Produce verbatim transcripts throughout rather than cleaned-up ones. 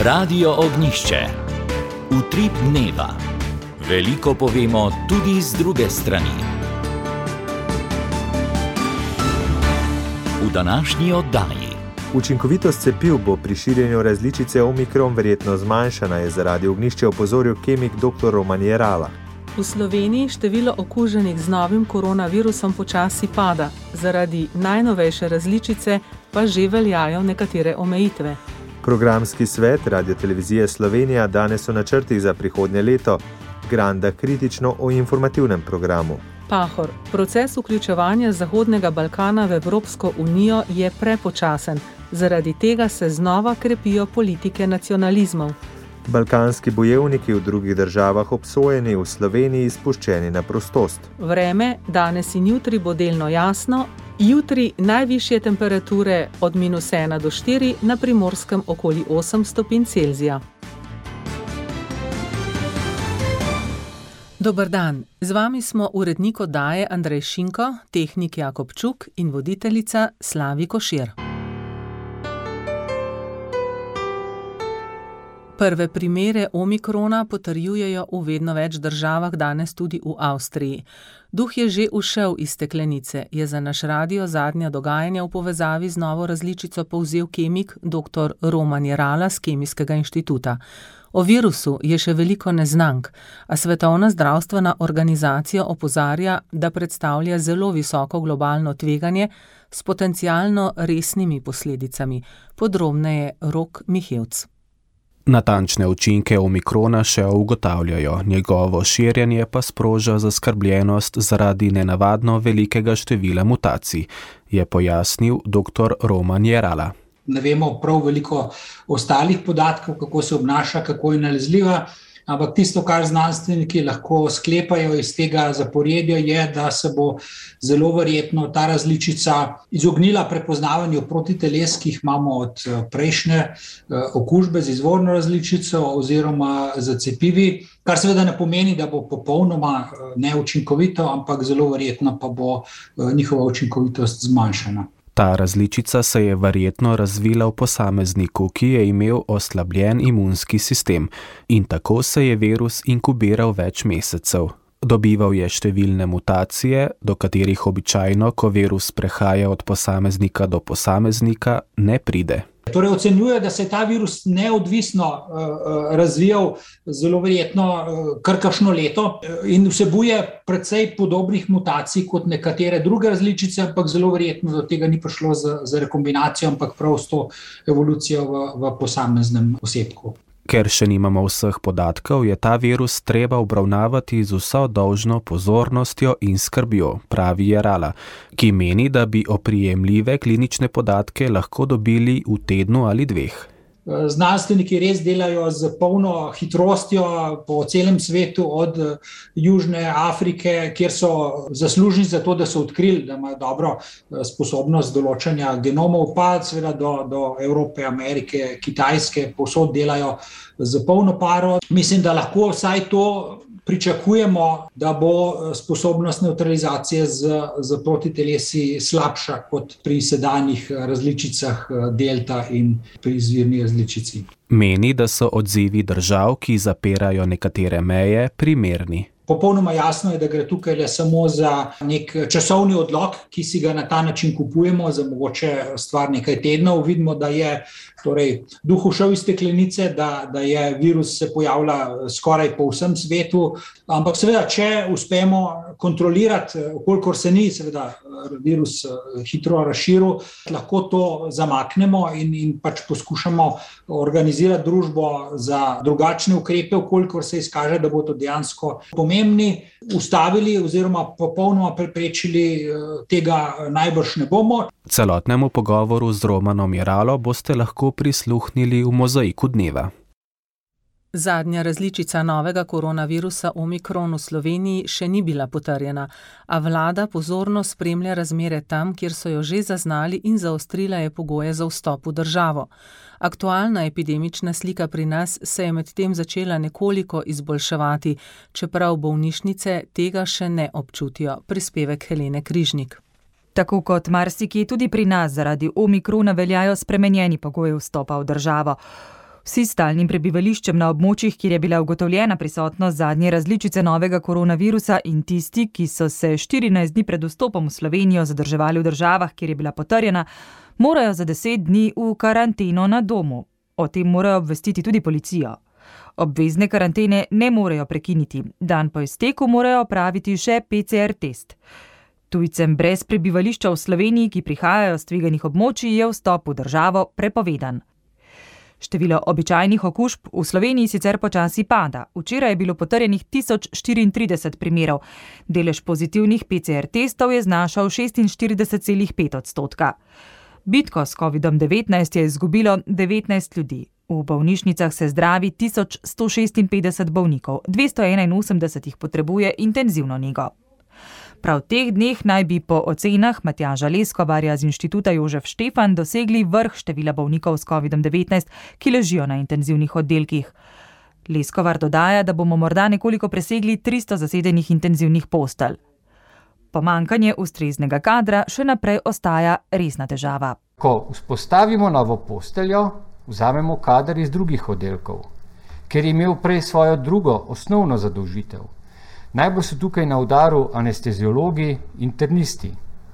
Radio Ognjišče. Utrip dneva. Veliko povemo tudi z druge strani. V današnji oddaji. Učinkovitost cepiv bo pri širjenju različice Omikron verjetno zmanjšana, je za Radio Ognjišče opozoril kemik doktor Roman Jerala. V Sloveniji število okuženih z novim koronavirusom počasi pada, zaradi najnovejše različice pa že veljajo nekatere omejitve. Programski svet Radiotelevizije Slovenija danes v načrtih za prihodnje leto granda kritično o informativnem programu. Pahor, proces vključevanja Zahodnega Balkana v Evropsko unijo je prepočasen, zaradi tega se znova krepijo politike nacionalizmov. Balkanski bojevniki v drugih državah obsojeni, v Sloveniji spuščeni na prostost. Vreme danes in jutri bo delno jasno, jutri najvišje temperature od minus ena do štiri, na Primorskem okoli osem stopinj Celzija. Dober dan, z vami smo urednik oddaje Andrej Šinko, tehnik Jakob Čuk in voditeljica Slavi Košir. Prve primere Omikrona potrjujejo v vedno več državah, danes tudi v Avstriji. Duh je že ušel iz steklenice, je za naš radio zadnja dogajanja v povezavi z novo različico povzel kemik doktor Roman Jerala z Kemijskega inštituta. O virusu je še veliko neznank, a Svetovna zdravstvena organizacija opozarja, da predstavlja zelo visoko globalno tveganje s potencialno resnimi posledicami. Podrobneje Rok Mihevc. Natančne učinke Omikrona še ugotavljajo, njegovo širjenje pa sproža zaskrbljenost zaradi nenavadno velikega števila mutacij, je pojasnil doktor Roman Jerala. Ne vemo prav veliko ostalih podatkov, kako se obnaša, kako je nalezljiva, ampak tisto, kar znanstveniki lahko sklepajo iz tega zaporedja, je, da se bo zelo verjetno ta različica izognila prepoznavanju protiteles, ki jih imamo od prejšnje okužbe z izvorno različico oziroma z cepivi, kar seveda ne pomeni, da bo popolnoma neučinkovito, ampak zelo verjetno pa bo njihova učinkovitost zmanjšana. Ta različica se je verjetno razvila v posamezniku, ki je imel oslabljen imunski sistem, in tako se je virus inkubiral več mesecev. Dobival je številne mutacije, do katerih običajno, ko virus prehaja od posameznika do posameznika, ne pride. Torej ocenjuje, da se je ta virus neodvisno uh, razvijal zelo verjetno uh, kar kakšno leto in vsebuje precej podobnih mutacij kot nekatere druge različice, ampak zelo verjetno do tega ni prišlo z, z rekombinacijo, ampak prav s to evolucijo v, v posameznem osebku. Ker še nimamo vseh podatkov, je ta virus treba obravnavati z vso dolžno pozornostjo in skrbjo, pravi Jerala, ki meni, da bi oprijemljive klinične podatke lahko dobili v tednu ali dveh. Znanstveniki res delajo z polno hitrostjo po celem svetu, od Južne Afrike, kjer so zaslužni za to, da so odkrili, da imajo dobro sposobnost določanja genomov, pa seveda do, do Evrope, Amerike, Kitajske, povsod delajo z polno paro. Mislim, da lahko vsaj to pričakujemo, da bo sposobnost nevtralizacije z, z protitelesi slabša kot pri sedanjih različicah delta in pri izvirni različici. Meni, da so odzivi držav, ki zapirajo nekatere meje, primerni. Popolnoma jasno je, da gre tukaj le samo za nek časovni odlok, ki si ga na ta način kupujemo, za mogoče stvar nekaj tednov. Vidimo, da je torej, duh ušel iz steklenice, da, da je virus se pojavlja skoraj po vsem svetu, ampak seveda, če uspemo kontrolirati, kolikor se ni seveda virus hitro razširil, lahko to zamaknemo in, in pač poskušamo organizirati družbo za drugačne ukrepe, kolikor se izkaže, da bo to dejansko pomembni, ustavili oziroma popolnoma preprečili tega najbrž ne bomo. Celotnemu pogovoru z Romanom Jeralo boste lahko prisluhnili v Mozaiku dneva. Zadnja različica novega koronavirusa Omikron v Sloveniji še ni bila potrjena, a vlada pozorno spremlja razmere tam, kjer so jo že zaznali in zaostrila je pogoje za vstop v državo. Aktualna epidemična slika pri nas se je medtem začela nekoliko izboljševati, čeprav bolnišnice tega še ne občutijo. Prispevek Helene Križnik. Tako kot marsikje tudi pri nas zaradi Omikrona veljajo spremenjeni pogoji vstopa v državo. Vsi s stalnim prebivališčem na območjih, kjer je bila ugotovljena prisotnost zadnje različice novega koronavirusa in tisti, ki so se štirinajst dni pred vstopom v Slovenijo zadrževali v državah, kjer je bila potrjena, morajo za deset dni v karanteno na domu. O tem morajo obvestiti tudi policijo. Obvezne karantene ne morejo prekiniti. Dan po izteku morajo opraviti še P C R test. Tujcem brez prebivališča v Sloveniji, ki prihajajo s tveganih območij, je vstop v državo prepovedan. Število običajnih okužb v Sloveniji sicer počasi pada. Včeraj je bilo potrjenih tisoč štiriintrideset primerov. Delež pozitivnih P C R testov je znašal šestinštirideset celih pet odstotka. Bitko s kovidom devetnajst je izgubilo devetnajst ljudi. V bolnišnicah se zdravi tisoč sto šestinpetdeset bolnikov, dvesto enainosemdeset jih potrebuje intenzivno nego. Prav v teh dneh naj bi po ocenah Matjaža Leskovarja z Inštituta Jožef Štefan dosegli vrh števila bolnikov s kovidom devetnajst, ki ležijo na intenzivnih oddelkih. Leskovar dodaja, da bomo morda nekoliko presegli tristo zasedenih intenzivnih postelj. Pomanjkanje ustreznega kadra še naprej ostaja resna težava. Ko vzpostavimo novo posteljo, vzamemo kader iz drugih oddelkov, ker je imel prej svojo drugo osnovno zadolžitev. Najbolj so tukaj na udaru anesteziologi, internisti.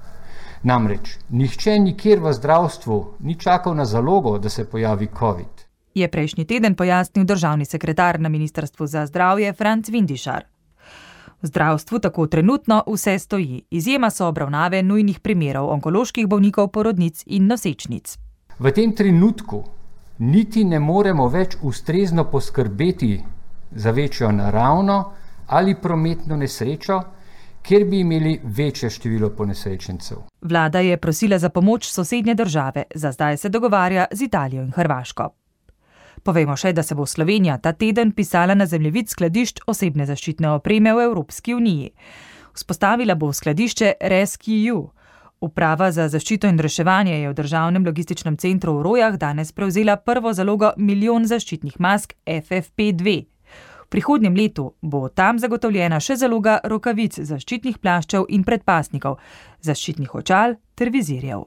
Namreč, nihče nikjer v zdravstvu ni čakal na zalogo, da se pojavi covid. Je prejšnji teden pojasnil državni sekretar na Ministrstvu za zdravje Franc Vindišar. V zdravstvu tako trenutno vse stoji. Izjema so obravnave nujnih primerov onkoloških bolnikov, porodnic in nosečnic. V tem trenutku niti ne moremo več ustrezno poskrbeti za večjo naravno ali prometno nesrečo, kjer bi imeli večje število ponesrečencev. Vlada je prosila za pomoč sosednje države, za zdaj se dogovarja z Italijo in Hrvaško. Povejmo še, da se bo Slovenija ta teden pisala na zemljevid skladišč osebne zaščitne opreme v Evropski uniji. Vzpostavila bo skladišče RescEU. Uprava za zaščito in reševanje je v državnem logističnem centru v Rojah danes prevzela prvo zalogo milijon zaščitnih mask F F P dve. V prihodnjem letu bo tam zagotovljena še zaloga rokavic, zaščitnih plaščev in predpasnikov, zaščitnih očal ter vizirjev.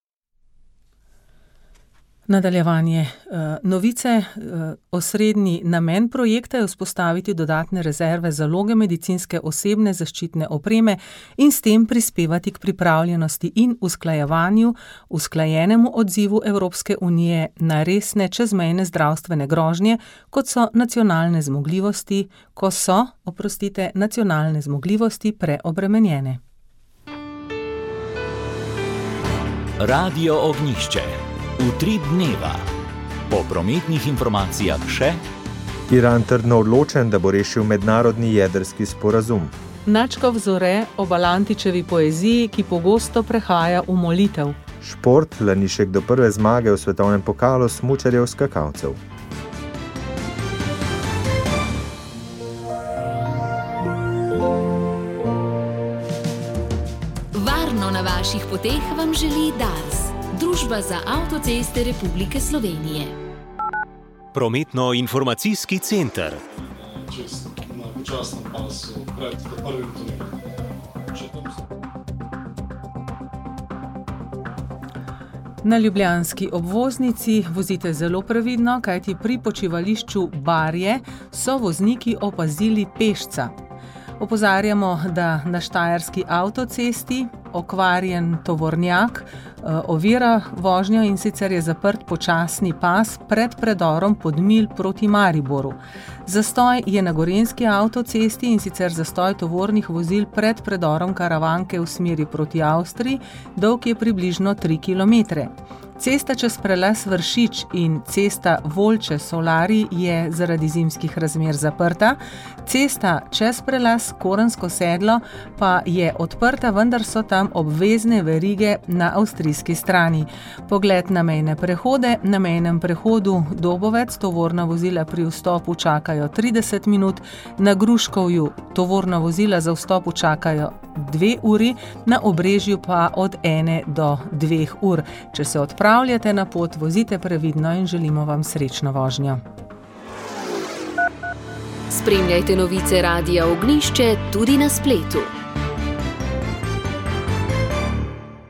Nadaljevanje novice. Osrednji namen projekta je vzpostaviti dodatne rezerve zaloge medicinske osebne zaščitne opreme in s tem prispevati k pripravljenosti in usklajevanju, usklajenemu odzivu Evropske unije na resne čezmejne zdravstvene grožnje, kot so nacionalne zmogljivosti, ko so, oprostite, nacionalne zmogljivosti preobremenjene. Radio Ognjišče. Utrip dneva. Po prometnih informacijah še Iran trdno odločen, da bo rešil mednarodni jedrski sporazum. Načkov zore o Balantičevi poeziji, ki pogosto prehaja v molitev. Šport, Lanišek do prve zmage v svetovnem pokalu smučarjev skakalcev. Varno na vaših poteh vam želi Dars. Družba za avtoceste Republike Slovenije. Prometno-informacijski center. Čest na počasnem pasu pred prvim tunelom. Na ljubljanski obvoznici vozite zelo previdno, kajti pri počivališču Barje so vozniki opazili pešca. Opozarjamo, da na štajerski avtocesti okvarjen tovornjak ovira vožnjo, in sicer je zaprt počasni pas pred predorom Podmilj proti Mariboru. Zastoj je na gorenjski avtocesti, in sicer zastoj tovornih vozil pred predorom Karavanke v smeri proti Avstriji, dolg je približno tri kilometre. Cesta čez preles Vršič in cesta Volče Solari je zaradi zimskih razmer zaprta. Cesta čez preles Korensko sedlo pa je odprta, vendar so tam obvezne verige na avstrijski strani. Pogled na mejne prehode. Na mejnem prehodu Dobovec tovorna vozila pri vstopu čakajo trideset minut, na Gruškovju tovorna vozila za vstop čakajo dve uri, na Obrežju pa od ene do dveh ur. Če se odpravljate na pot, vozite previdno in želimo vam srečno vožnjo. Spremljajte novice Radia Ognjišče tudi na spletu.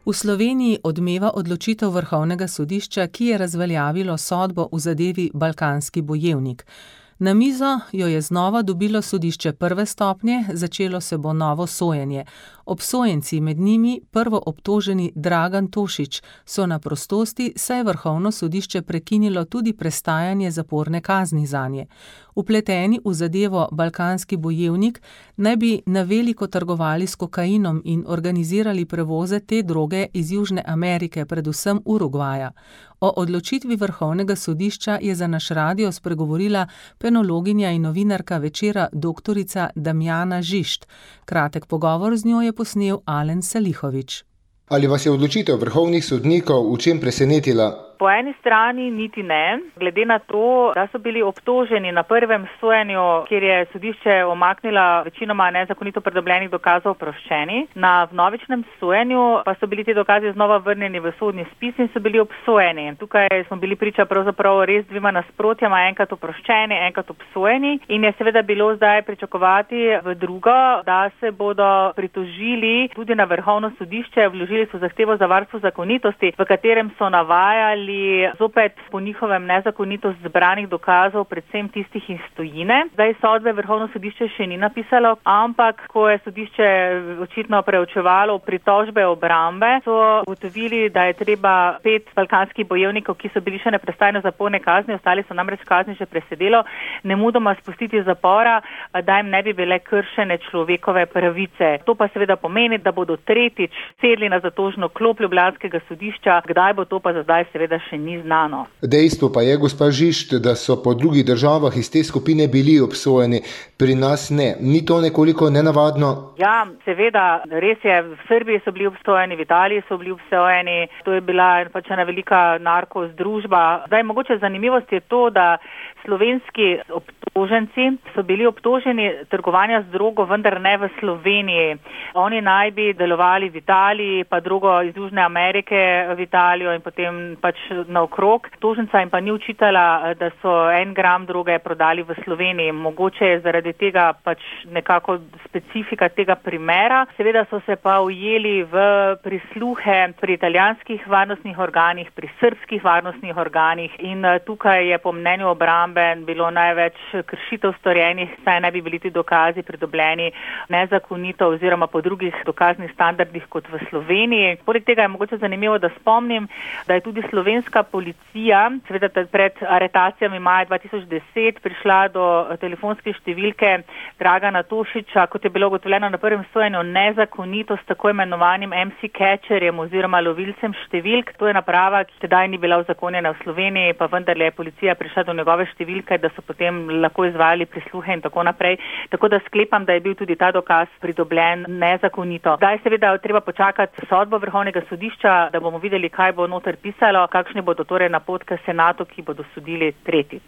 V Sloveniji odmeva odločitev Vrhovnega sodišča, ki je razveljavilo sodbo v zadevi Balkanski bojevnik. Na mizo jo je znova dobilo sodišče prve stopnje, začelo se bo novo sojenje. Obsojenci, med njimi prvoobtoženi Dragan Tošić, so na prostosti, saj je Vrhovno sodišče prekinilo tudi prestajanje zaporne kazni zanje. Vpleteni v zadevo Balkanski bojevnik naj bi na veliko trgovali s kokainom in organizirali prevoze te droge iz Južne Amerike, predvsem Urugvaja. O odločitvi Vrhovnega sodišča je za naš radio spregovorila penologinja in novinarka Večera doktorica Damjana Žišt. Kratek pogovor z njo je posnel Alen Salihović. Ali vas je odločitev vrhovnih sodnikov v čem presenetila? Po eni strani niti ne, glede na to, da so bili obtoženi na prvem sojenju, kjer je sodišče omaknila večinoma nezakonito pridobljenih dokazov, oproščeni. Na vnovičnem sojenju pa so bili ti dokazi znova vrnjeni v sodni spis in so bili obsojeni. Tukaj smo bili priča pravzaprav res dvima nasprotjama, enkrat oproščeni, enkrat obsojeni, in je seveda bilo zdaj pričakovati v drugo, da se bodo pritožili tudi na Vrhovno sodišče, vložili so zahtevo za varstvo zakonitosti, v katerem so navajali zopet po njihovem nezakonitost zbranih dokazov, predvsem tistih iz tujine. Zdaj sodbe Vrhovno sodišče še ni napisalo, ampak ko je sodišče očitno preučevalo pritožbe obrambe, so ugotovili, da je treba pet balkanskih bojevnikov, ki so bili še neprestajno zaporne kazni, ostali so namreč kazni že presedelo, nemudoma spustiti iz zapora, da jim ne bi bile kršene človekove pravice. To pa seveda pomeni, da bodo tretjič sedli na zatožno klop ljubljanskega sodišča. Kdaj bo to pa za zdaj seveda še ni znano. Dejstvo pa je, gospa Žišt, da so po drugih državah iz te skupine bili obsojeni, pri nas ne. Ni to nekoliko nenavadno? Ja, seveda, res je, v Srbiji so bili obsojeni, v Italiji so bili obsojeni, to je bila pač ena velika narkozdružba. Zdaj, mogoče zanimivost je to, da slovenski obtoženci so bili obtoženi trgovanja z drogo, vendar ne v Sloveniji. Oni naj bi delovali v Italiji, pa drogo iz Južne Amerike v Italijo in potem pač naokrog. Toženca jim pa ni učitala, da so en gram droge prodali v Sloveniji. Mogoče je zaradi tega pač nekako specifika tega primera. Seveda so se pa ujeli v prisluhe pri italijanskih varnostnih organih, pri srbskih varnostnih organih in tukaj je po mnenju obrambe bilo največ kršitev storjenih, saj ne bi bili ti dokazi pridobljeni nezakonito oziroma po drugih dokaznih standardih kot v Sloveniji. Poleg tega je mogoče zanimivo, da spomnim, da je tudi slovenska policija, seveda pred aretacijami maja dva tisoč deset, prišla do telefonske številke Dragana Tošića, kot je bilo ugotovljeno na prvem sojenju, nezakonito s tako imenovanim em si catcherjem oziroma lovilcem številk. To je naprava, ki tedaj ni bila uzakonjena v Sloveniji, pa vendarle je policija prišla do njegove številke, da so potem lahko izvajali prisluhe in tako naprej. Tako da sklepam, da je bil tudi ta dokaz pridobljen nezakonito. Zdaj seveda treba počakati sodbo Vrhovnega sodišča, da bomo videli, kaj bo noter pisalo, kakšni bodo torej napotke senatu, ki bodo sodili tretjič.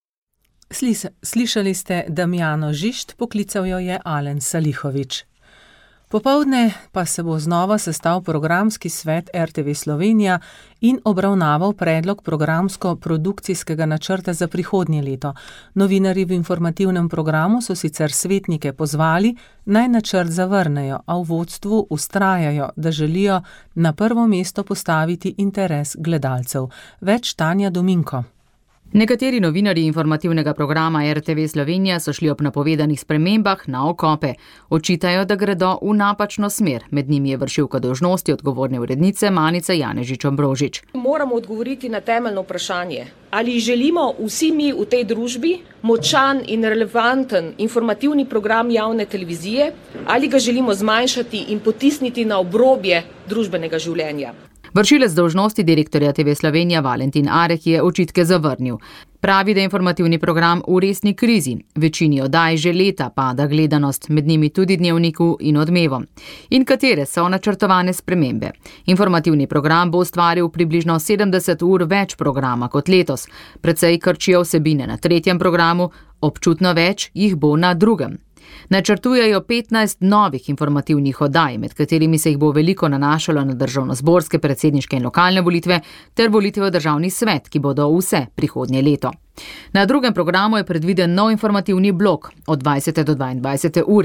Slišali ste Damjano Žišt, poklical jo je Alen Salihović. Popoldne pa se bo znova sestal programski svet er te ve Slovenija in obravnaval predlog programsko-produkcijskega načrta za prihodnje leto. Novinarji v informativnem programu so sicer svetnike pozvali, naj načrt zavrnejo, a v vodstvu vztrajajo, da želijo na prvo mesto postaviti interes gledalcev. Več Tanja Dominko. Nekateri novinarji informativnega programa er te ve Slovenija so šli ob napovedanih spremembah na okope. Očitajo, da gredo v napačno smer. Med njimi je vršilka dolžnosti odgovorne urednice Manica Janežič-Ambrožič. Moramo odgovoriti na temeljno vprašanje. Ali želimo vsi mi v tej družbi močan in relevanten informativni program javne televizije, ali ga želimo zmanjšati in potisniti na obrobje družbenega življenja? Vršilec dolžnosti direktorja te ve Slovenija Valentin Arek je očitke zavrnil. Pravi, da je informativni program v resni krizi. Večini oddaj že leta pada gledanost, med njimi tudi Dnevniku in Odmevom. In katere so načrtovane spremembe? Informativni program bo ustvaril približno sedemdeset ur več programa kot letos. Precej krčijo vsebine na tretjem programu, občutno več jih bo na drugem. Načrtujejo petnajst novih informativnih oddaj, med katerimi se jih bo veliko nanašalo na državnozborske, predsedniške in lokalne volitve ter volitve v državni svet, ki bodo vse prihodnje leto. Na drugem programu je predviden nov informativni blok od dvajsete do dvaindvajsete ure.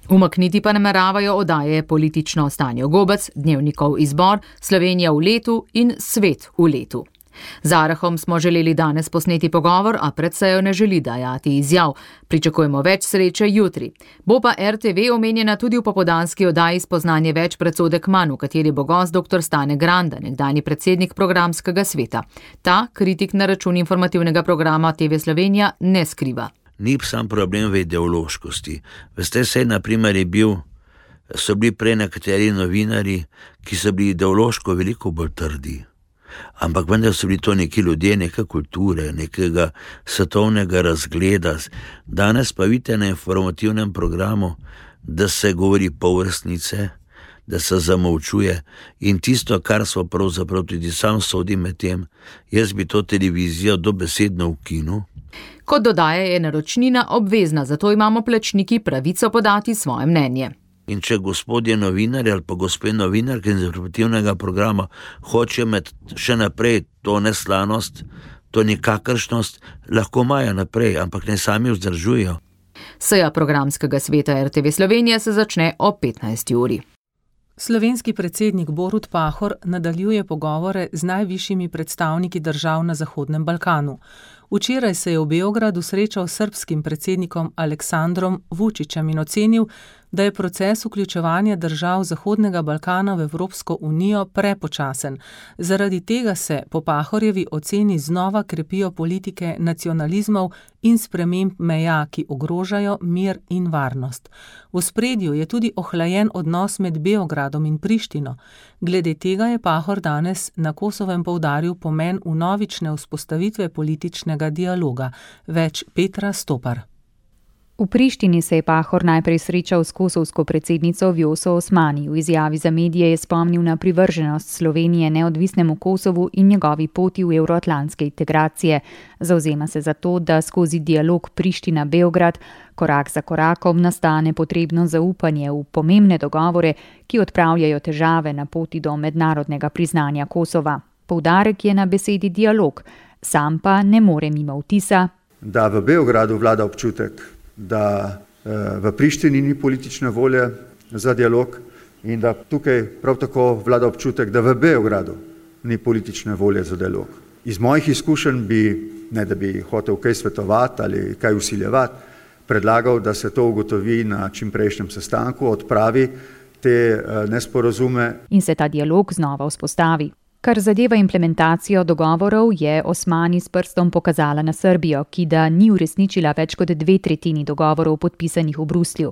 Umakniti pa nameravajo oddaje Politično stanje gobec, Dnevnikov izbor, Slovenija v letu in Svet v letu. Z Arahom smo želeli danes posneti pogovor, a pred sejo ne želi dajati izjav. Pričakujemo več sreče jutri. Bo pa R T V omenjena tudi v popoldanski oddaji Spoznanje več predsodek manj, v kateri bo gost doktor Stane Granda, nekdanji predsednik programskega sveta. Ta kritik na račun informativnega programa T V Slovenija ne skriva. Ni sam problem v ideološkosti. Veste, se na primer je bil, so bili prej nekateri novinari, ki so bili ideološko veliko bolj trdi. Ampak vendar so bili to neki ljudje, neka kulture, nekega svetovnega razgleda. Danes pa vidite na informativnem programu, da se govori polresnice, da se zamolčuje in tisto, kar smo pravzaprav tudi sam sodim med tem, jaz bi to televizijo dobesedno ukinil. Kot dodaja, je naročnina obvezna, zato imamo plačniki pravico podati svoje mnenje. In če gospodje novinarji ali pa gospe novinarke iz informativnega programa hoče med še naprej to neslanost, to nikakršnost, lahko imajo naprej, ampak ne sami vzdržujejo. Seja programskega sveta R T V Slovenija se začne ob petnajsti uri. Slovenski predsednik Borut Pahor nadaljuje pogovore z najvišjimi predstavniki držav na Zahodnem Balkanu. Včeraj se je v Beogradu srečal s srbskim predsednikom Aleksandrom Vučićem in ocenil, da je proces vključevanja držav Zahodnega Balkana v Evropsko unijo prepočasen. Zaradi tega se po Pahorjevi oceni znova krepijo politike nacionalizmov in sprememb meja, ki ogrožajo mir in varnost. V ospredju je tudi ohlajen odnos med Beogradom in Prištino. Glede tega je Pahor danes na Kosovem poudaril pomen vnovične vzpostavitve političnega dialoga. Več Petra Stopar. V Prištini se je Pahor najprej srečal s kosovsko predsednico Vjoso Osmani. V izjavi za medije je spomnil na privrženost Slovenije neodvisnemu Kosovu in njegovi poti v evroatlantske integracije. Zavzema se za to, da skozi dialog Priština-Beograd korak za korakom nastane potrebno zaupanje v pomembne dogovore, ki odpravljajo težave na poti do mednarodnega priznanja Kosova. Poudarek je na besedi dialog, sam pa ne more mimo vtisa, da v Beogradu vlada občutek, da v Prištini ni politične volje za dialog in da tukaj prav tako vlada občutek, da v Beogradu ni politične volje za dialog. Iz mojih izkušenj bi, ne da bi hotel kaj svetovati ali kaj usiljevati, predlagal, da se to ugotovi na čimprejšnjem sestanku, odpravi te nesporazume in se ta dialog znova vzpostavi. Kar zadeva implementacijo dogovorov, je Osmani s prstom pokazala na Srbijo, ki da ni uresničila več kot dve tretjini dogovorov podpisanih v Bruslju.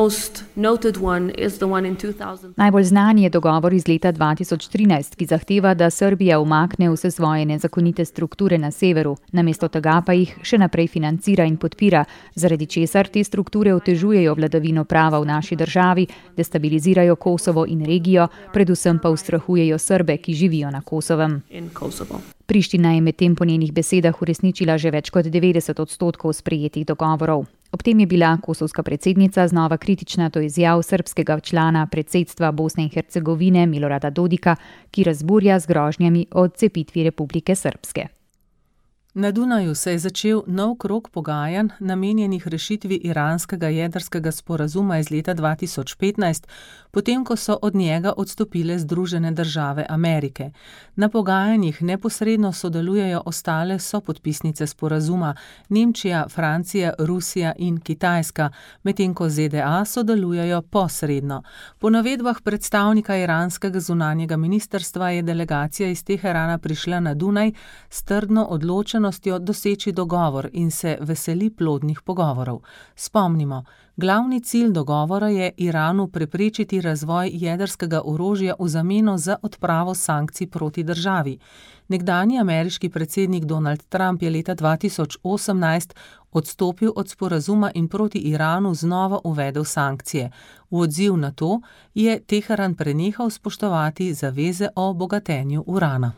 Najbolj znan je dogovor iz leta dva tisoč trinajst, ki zahteva, da Srbija umakne vse svoje nezakonite strukture na severu, namesto tega pa jih še naprej financira in podpira, zaradi česar te strukture otežujejo vladavino prava v naši državi, destabilizirajo Kosovo in regijo, predvsem pa ustrahujejo Srbe, ki živijo na Kosovem. Priština je medtem po njenih besedah uresničila že več kot devetdeset odstotkov sprejetih dogovorov. Ob tem je bila kosovska predsednica znova kritična do izjav srbskega člana predsedstva Bosne in Hercegovine Milorada Dodika, ki razburja z grožnjami o odcepitvi Republike Srpske. Na Dunaju se je začel nov krog pogajanj namenjenih rešitvi iranskega jedrskega sporazuma iz leta dva tisoč petnajst, potem ko so od njega odstopile Združene države Amerike. Na pogajanjih neposredno sodelujejo ostale sopodpisnice sporazuma Nemčija, Francija, Rusija in Kitajska, medtem ko Z D A sodelujejo posredno. Po navedbah predstavnika iranskega zunanjega ministrstva je delegacija iz Teherana prišla na Dunaj s trdno odločenostjo doseči dogovor in se veseli plodnih pogovorov. Spomnimo, glavni cilj dogovora je Iranu preprečiti razvoj jedrskega orožja v zameno za odpravo sankcij proti državi. Nekdanji ameriški predsednik Donald Trump je leta dva tisoč osemnajst odstopil od sporazuma in proti Iranu znova uvedel sankcije. V odziv na to je Teheran prenehal spoštovati zaveze o bogatenju urana.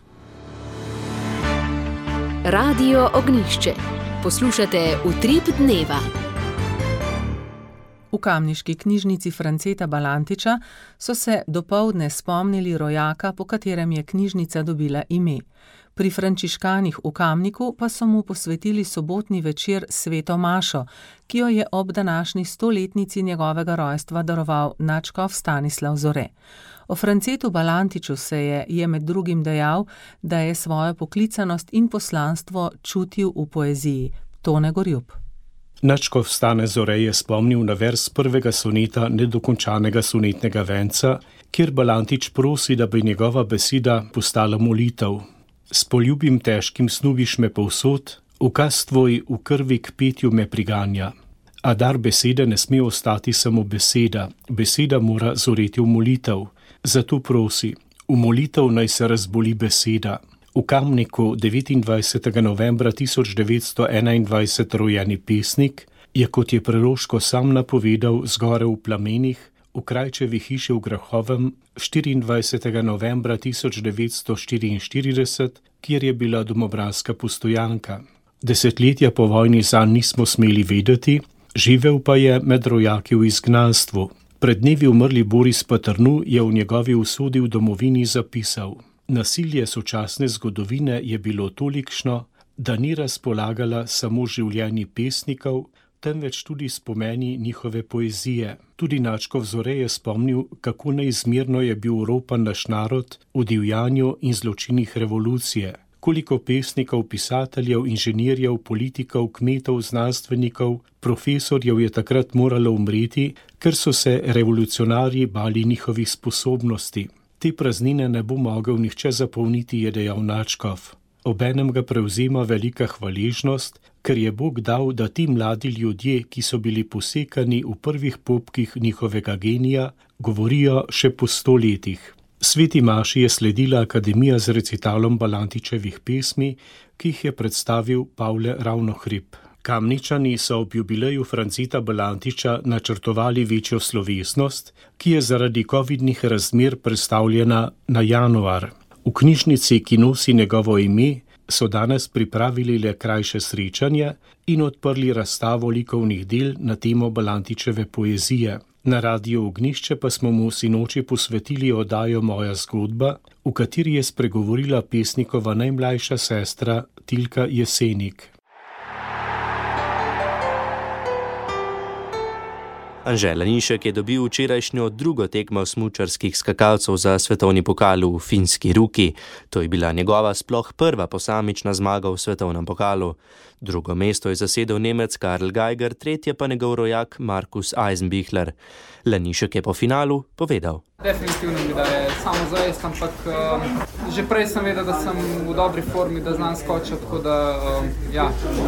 Radio Ognjišče. Poslušate Utrip dneva. V kamniški knjižnici Franceta Balantiča so se dopoldne spomnili rojaka, po katerem je knjižnica dobila ime. Pri frančiškanih v Kamniku pa so mu posvetili sobotni večer Sveto mašo, ki jo je ob današnji stoletnici njegovega rojstva daroval nadškof Stanislav Zore. O Francetu Balantiču se je, je med drugim dejal, da je svojo poklicanost in poslanstvo čutil v poeziji. Tone Gorjup. Nadškof Stane Zore je spomnil na vers prvega soneta nedokončanega sonetnega venca, kjer Balantič prosi, da bi njegova beseda postala molitev. S poljubim težkim snubiš me povsod, ukaz tvoj v krvi k petju me priganja. A dar besede ne sme ostati samo beseda, beseda mora zoreti v molitev. Zato prosi, v molitev naj se razboli beseda. V Kamniku devetindvajsetega novembra tisoč devetsto enaindvajset rojeni pesnik je, kot je preroško sam napovedal, zgorel v plamenih v Krajčevi hiši v Grahovem štiriindvajsetega novembra tisoč devetsto štiriinštirideset, kjer je bila domobranska postojanka. Desetletja po vojni zanj nismo smeli vedeti, živel pa je med rojaki v izgnanstvu. Pred dnevi umrli Boris Paternu je v njegovi usodi v domovini zapisal: nasilje sočasne zgodovine je bilo tolikšno, da ni razpolagala samo življenji pesnikov, temveč tudi spomeni njihove poezije. Tudi nadškof Zore je spomnil, kako neizmerno je bil ropan naš narod v divjanju in zločinih revolucije. Koliko pesnikov, pisateljev, inženirjev, politikov, kmetov, znanstvenikov, profesorjev je takrat moralo umreti, ker so se revolucionarji bali njihovih sposobnosti. Te praznine ne bo mogel nihče zapolniti, je dejal nadškof. Obenem ga prevzema velika hvaležnost, ker je Bog dal, da ti mladi ljudje, ki so bili posekani v prvih popkih njihovega genija, govorijo še po sto letih. Sveti maši je sledila akademija z recitalom Balantičevih pesmi, ki jih je predstavil Pavle Ravnohrib. Kamničani so ob jubileju Franceta Balantiča načrtovali večjo slovesnost, ki je zaradi covidnih razmer prestavljena na januar. V knjižnici, ki nosi njegovo ime, so danes pripravili le krajše srečanje in odprli razstavo likovnih del na temo Balantičeve poezije. Na Radiu Ognjišče pa smo mu sinoči posvetili oddajo Moja zgodba, v kateri je spregovorila pesnikova najmlajša sestra Tilka Jesenik. Anže Lanišek je dobil včerajšnjo drugo tekmo smučarskih skakalcev za svetovni pokal v Finski Ruki. To je bila njegova sploh prva posamična zmaga v svetovnem pokalu. Drugo mesto je zasedel Nemec Karl Geiger, tretje pa njegov rojak Markus Eisenbichler. Lanišek je po finalu povedal: Definitivno mi da je samo zavest, ampak um, že prej sem vedel, da sem v dobri formi, da znam skočiti, tako da um, ja,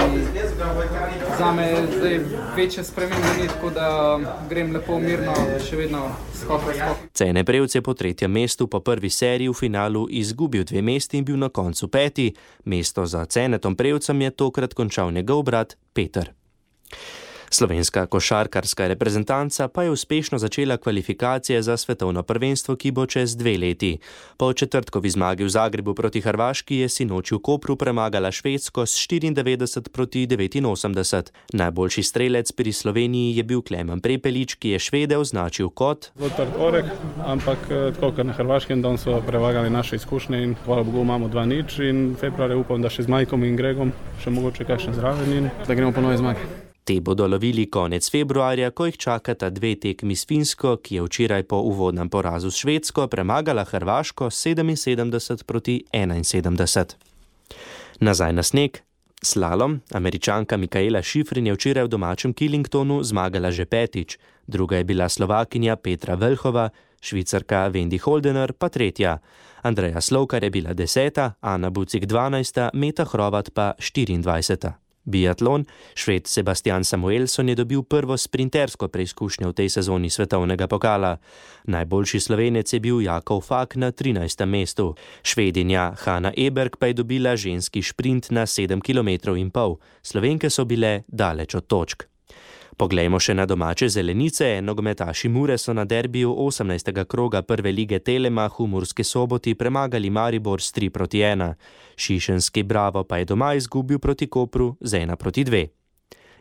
zame je zdaj večje spremembe ni, tako da um, grem lepo mirno, še vedno skok v skok. Cene Prevc je po tretjem mestu po prvi seriji v finalu izgubil dve mesti in bil na koncu peti. Mesto za Cenetom Prevcem je tokrat končal njegov brat Peter. Slovenska košarkarska reprezentanca pa je uspešno začela kvalifikacije za svetovno prvenstvo, ki bo čez dve leti. Po četrtkovi zmagi v Zagrebu proti Hrvaški je sinoči v Kopru premagala Švedsko s štiriindevetdeset proti devetinosemdeset. Najboljši strelec pri Sloveniji je bil Klemen Prepelič, ki je Švede označil kot Zelo oreh, ampak tako kot na Hrvaškem, da so prevagali naše izkušnje in hvala Bogu imamo dva nič in februarja upam, da še z Majkom in Gregom še mogoče kakšen zraven in da gremo po nove zmage. Te bodo lovili konec februarja, ko jih čakata dve tekmi s Finsko, ki je včeraj po uvodnem porazu s Švedsko premagala Hrvaško sedeminsedemdeset proti enainsedemdeset. Nazaj na sneg. Slalom. Američanka Mikaela Šifrin je včeraj v domačem Killingtonu zmagala že petič. Druga je bila Slovakinja Petra Vlhova, Švicarka Wendy Holdener pa tretja. Andreja Slovkar je bila deseta, Ana Bucik dvanajsta, Meta Hrovat pa štiriindvajseta. Biatlon. Šved Sebastian Samuelsson je dobil prvo sprintersko preizkušnjo v tej sezoni svetovnega pokala. Najboljši Slovenec je bil Jakov Fak na trinajstem mestu. Švedinja Hanna Eberg pa je dobila ženski šprint na sedem kilometrov in pol. Slovenke so bile daleč od točk. Poglejmo še na domače zelenice. Nogometaši Mure so na derbiju osemnajstega kroga prve lige Telemach v Murski Soboti premagali Maribor s tri proti ena. Šišenski Bravo pa je doma izgubil proti Kopru z ena proti dve.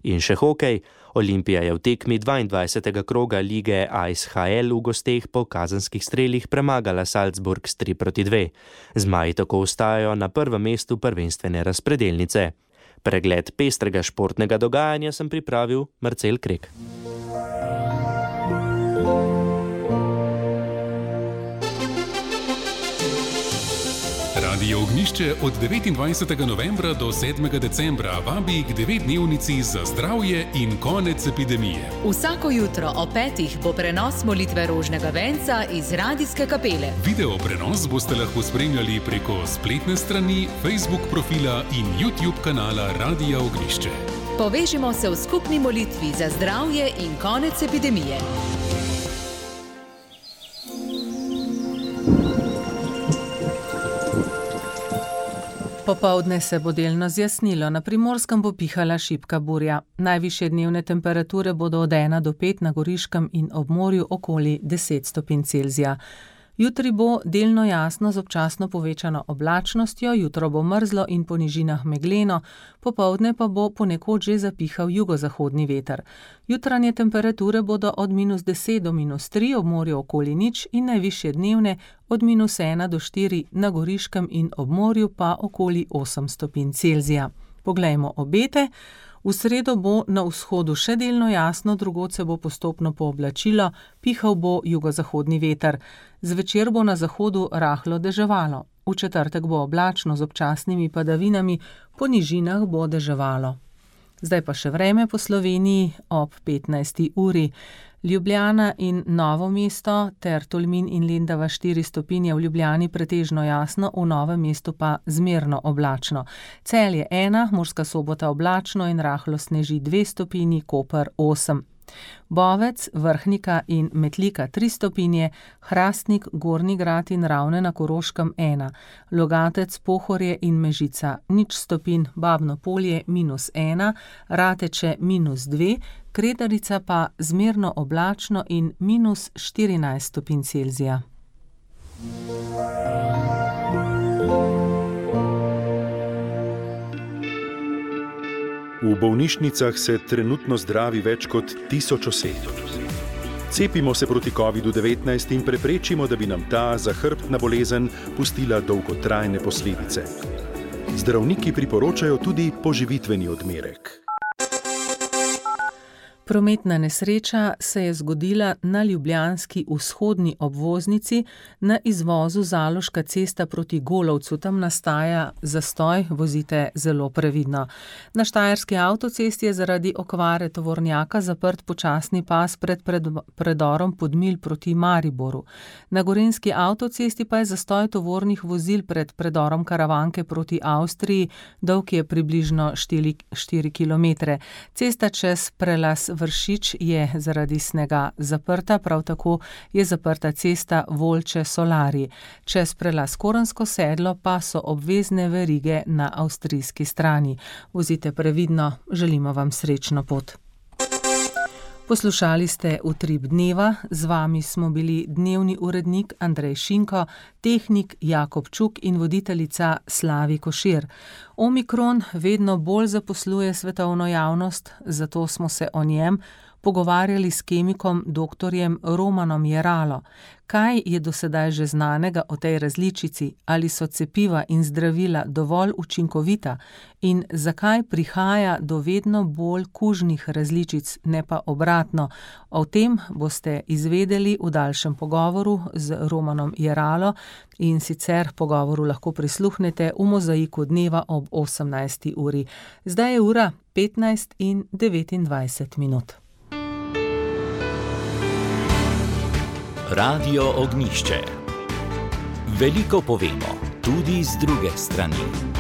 In še hokej. Olimpija je v tekmi dvaindvajsetega kroga lige Ice H L v gosteh po kazenskih strelih premagala Salzburg s tri proti dve. Zmaji tako ostajajo na prvem mestu prvenstvene razpredelnice. Pregled pestrega športnega dogajanja sem pripravil Marcel Krek. Radio Ognjišče od devetindvajsetega novembra do sedmega decembra vabi k devetdnevnici za zdravje in konec epidemije. Vsako jutro ob petih bo prenos molitve rožnega venca iz radijske kapele. Video prenos boste lahko spremljali preko spletne strani, Facebook profila in YouTube kanala Radia Ognjišče. Povežimo se v skupni molitvi za zdravje in konec epidemije. Popoldne se bo delno zjasnilo, na Primorskem bo pihala šibka burja. Najvišje dnevne temperature bodo od ena do pet, na Goriškem in ob morju okoli deset stopinj Celzija. Jutri bo delno jasno z občasno povečano oblačnostjo, jutro bo mrzlo in po nižinah megleno, popoldne pa bo ponekod že zapihal jugozahodni veter. Jutranje temperature bodo od minus deset do minus tri, ob morju okoli nič in najvišje dnevne od minus ena do štiri, na Goriškem in ob morju pa okoli osem stopinj Celzija. Poglejmo obete. V sredo bo na vzhodu še delno jasno, drugod se bo postopno pooblačilo, pihal bo jugozahodni veter. Zvečer bo na zahodu rahlo deževalo. V četrtek bo oblačno z občasnimi padavinami, po nižinah bo deževalo. Zdaj pa še vreme po Sloveniji ob petnajsti uri. Ljubljana in Novo mesto ter Tolmin in Lendava štiri stopinje, v Ljubljani pretežno jasno, v Novem mestu pa zmerno oblačno. Celje ena, Murska Sobota oblačno in rahlo sneži dve stopinji, Koper osem. Bovec, Vrhnika in Metlika tri stopinje, Hrastnik, Gornji Grad in Ravne na Koroškem ena, Logatec, Pohorje in Mežica nič stopinj, Babno Polje minus ena, Rateče minus dve, Kredarica pa zmerno oblačno in minus štirinajst stopinj Celzija. V bolnišnicah se trenutno zdravi več kot tisoč oseb. Cepimo se proti kovidu devetnajst in preprečimo, da bi nam ta zahrbtna bolezen pustila dolgotrajne posledice. Zdravniki priporočajo tudi poživitveni odmerek. Prometna nesreča se je zgodila na ljubljanski vzhodni obvoznici na izvozu Zaloška cesta proti Golovcu. Tam nastaja zastoj, vozite zelo previdno. Na štajerski avtocesti je zaradi okvare tovornjaka zaprt počasni pas pred, pred predorom Podmilj proti Mariboru. Na gorenjski avtocesti pa je zastoj tovornih vozil pred predorom Karavanke proti Avstriji, dolg je približno štiri kilometre. Cesta čez prelaz Vršič je zaradi snega zaprta, prav tako je zaprta cesta Volče Solari. Čez prelaz Korensko sedlo pa so obvezne verige na avstrijski strani. Vozite previdno, želimo vam srečno pot. Poslušali ste Utrip dneva, z vami smo bili dnevni urednik Andrej Šinko, tehnik Jakob Čuk in voditeljica Slavi Košir. Omikron vedno bolj zaposluje svetovno javnost, zato smo se o njem pogovarjali s kemikom doktorjem Romanom Jeralo. Kaj je do sedaj že znanega o tej različici, ali so cepiva in zdravila dovolj učinkovita in zakaj prihaja do vedno bolj kužnih različic, ne pa obratno. O tem boste izvedeli v daljšem pogovoru z Romanom Jeralo in sicer pogovoru lahko prisluhnete v Mozaiku dneva ob osemnajsti uri. Zdaj je ura petnajst in devetindvajset minut. Radio Ognjišče. Veliko povemo, tudi z druge strani.